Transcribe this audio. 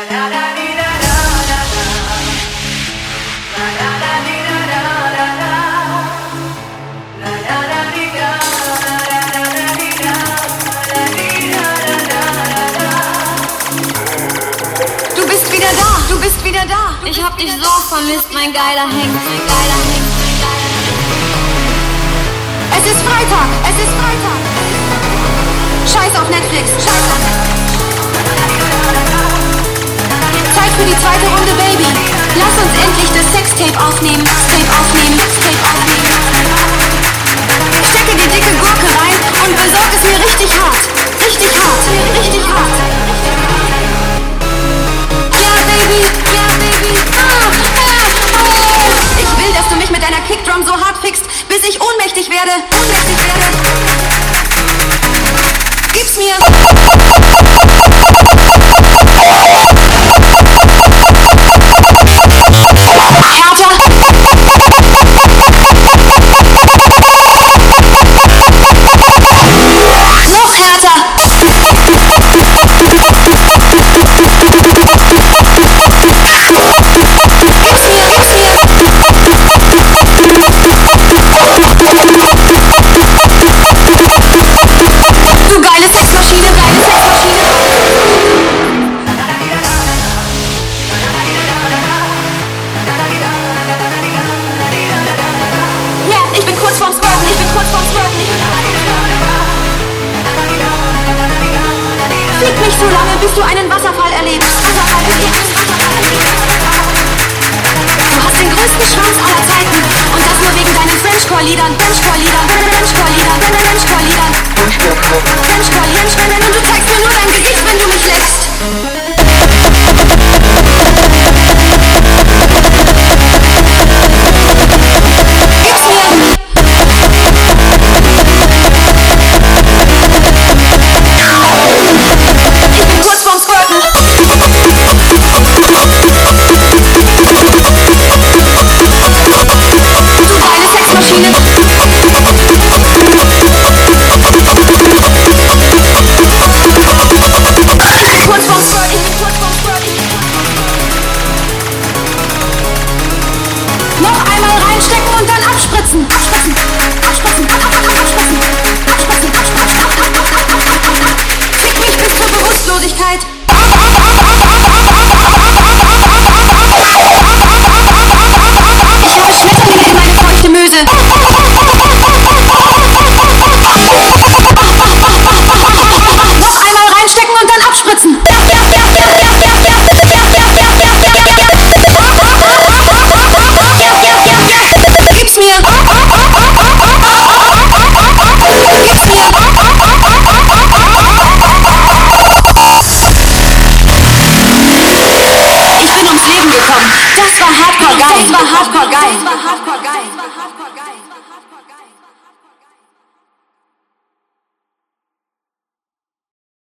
Ich hab dich so vermisst, mein geiler Hengst, mein geiler Hengst, mein geiler Hengst. Es ist Freitag, es ist Freitag. Scheiß auf Netflix, scheiß auf Netflix. Zeit für die zweite Runde, Baby. Lass uns endlich das Sextape aufnehmen. Tape aufnehmen, Tape aufnehmen. Stecke die dicke Gurke rein und besorg es mir richtig hart. Richtig hart, richtig hart. Ja, Baby, ja, Baby. Ich will, dass du mich mit deiner Kickdrum so hart fixt, bis ich ohnmächtig werde. Ohnmächtig werde. Gib's mir. Fick mich so lange, bis du einen Wasserfall erlebst. Du hast den größten Schwanz aller Zeiten. Und das nur wegen deinen Frenchcore-Liedern. Frenchcore-Liedern. Frenchcore-Liedern. Frenchcore-Liedern. Frenchcore-Liedern. Und du zeigst mir nur dein Gesicht, wenn du mich leckst. Noch einmal reinstecken und dann abspritzen. Abspritzen. Abspritzen. Abspritzen. Abspritzen. Fick mich bis zur Bewusstlosigkeit. Ich habe Schmetterlinge in meine feuchte Möse. Noch einmal reinstecken und dann abspritzen. Gib's mir! Gib's mir! Ich bin ums Leben gekommen. Das war hardcore geil. Das war hardcore geil. Das war hardcore geil.